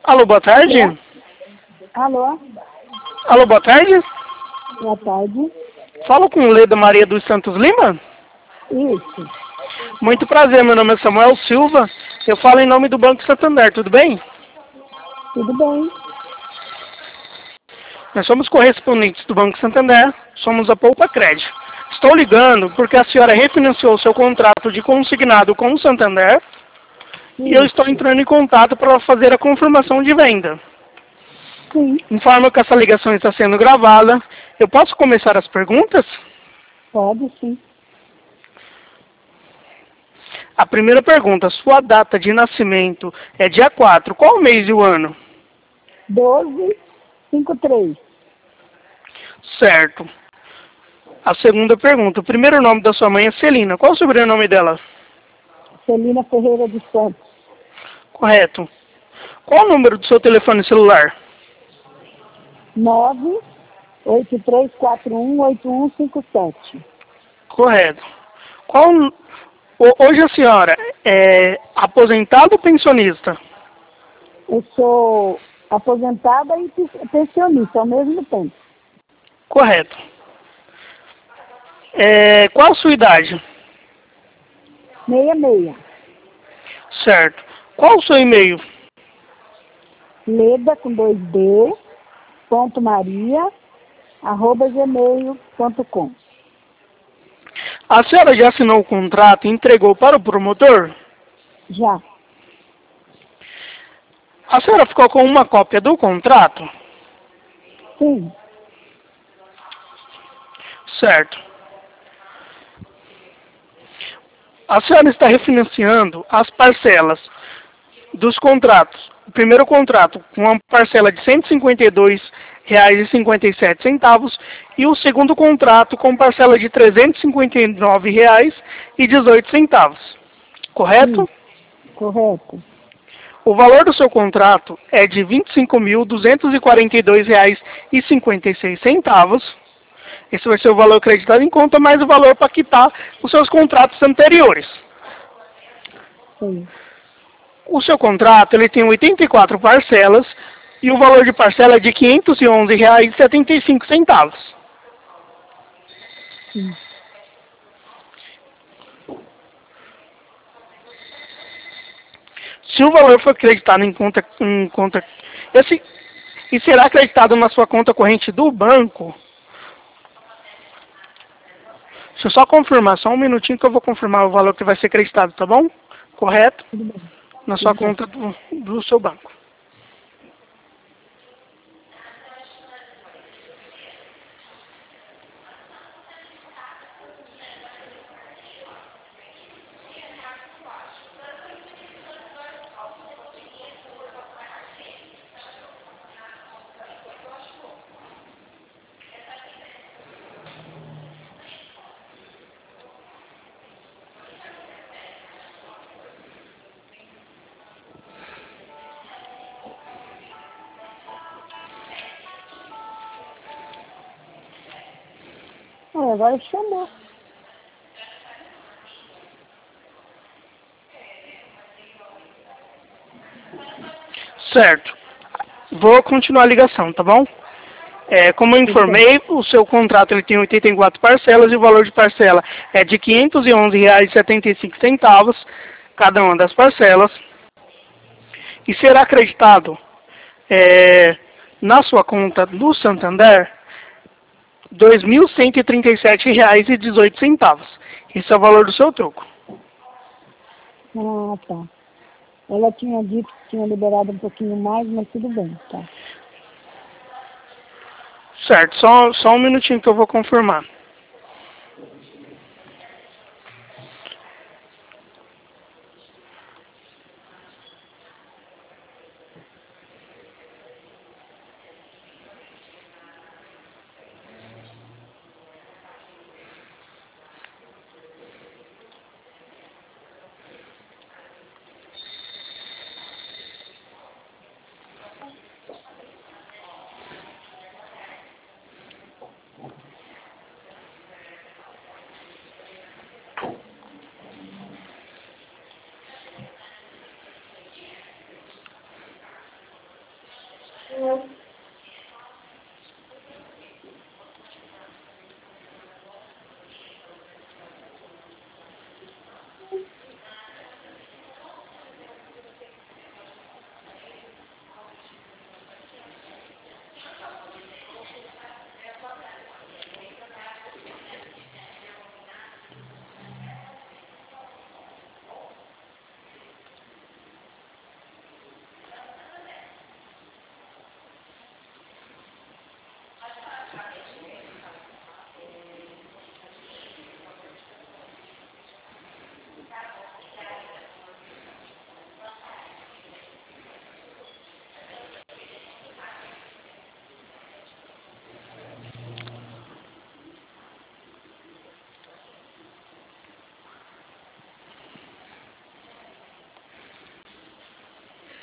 Alô, boa tarde. Alô, Alô, boa tarde. boa tarde. Falo com Leda Maria dos Santos Lima. Isso, Muito prazer, meu nome é Samuel Silva. Eu falo em nome do Banco Santander, tudo bem? tudo bem? Nós somos correspondentes do Banco Santander, somos a Poupa Crédito. Estou ligando porque a senhora refinanciou seu contrato de consignado com o Santander e eu estou entrando em contato para fazer a confirmação de venda. Sim, Informo que essa ligação está sendo gravada. Eu posso começar as perguntas? pode sim. A primeira pergunta, sua data de nascimento é dia 4. Qual o mês e o ano? 1253. Certo. A segunda pergunta, o primeiro nome da sua mãe é Celina. Qual o sobrenome dela? Celina Ferreira dos Santos. Correto. Qual o número do seu telefone celular? 983418157. Correto. Hoje a senhora é aposentada ou pensionista? Eu sou aposentada e pensionista ao mesmo tempo. Correto. Qual a sua idade? 66. Certo. Qual o seu e-mail? Leda com 2D, ponto Maria, @gmail.com. A senhora já assinou o contrato e entregou para o promotor? Já. A senhora ficou com uma cópia do contrato? Sim, Certo. A senhora está refinanciando as parcelas dos contratos. O primeiro contrato com uma parcela de R$ 152,57 e o segundo contrato com parcela de R$ 359,18. Correto? sim, correto. O valor do seu contrato é de R$ 25.242,56. Esse vai ser o valor acreditado em conta, mais o valor para quitar os seus contratos anteriores. Sim. O seu contrato ele tem 84 parcelas e o valor de parcela é de R$ 511,75. Sim. Se o valor for acreditado e será acreditado na sua conta corrente do banco, deixa eu só confirmar, só um minutinho que eu vou confirmar o valor que vai ser acreditado, tá bom? Correto? Tudo bem. Na sua Tudo bem. conta do seu banco. Agora chamou. Certo. Vou continuar a ligação, tá bom? Como eu Tudo bem. informei, o seu contrato ele tem 84 parcelas e o valor de parcela é de R$ 511,75 cada uma das parcelas. E será acreditado na sua conta do Santander R$ 2.137,18. Esse é o valor do seu troco. Ah, tá. Ela tinha dito que tinha liberado um pouquinho mais, mas tudo bem, tá. Certo, só um minutinho que eu vou confirmar.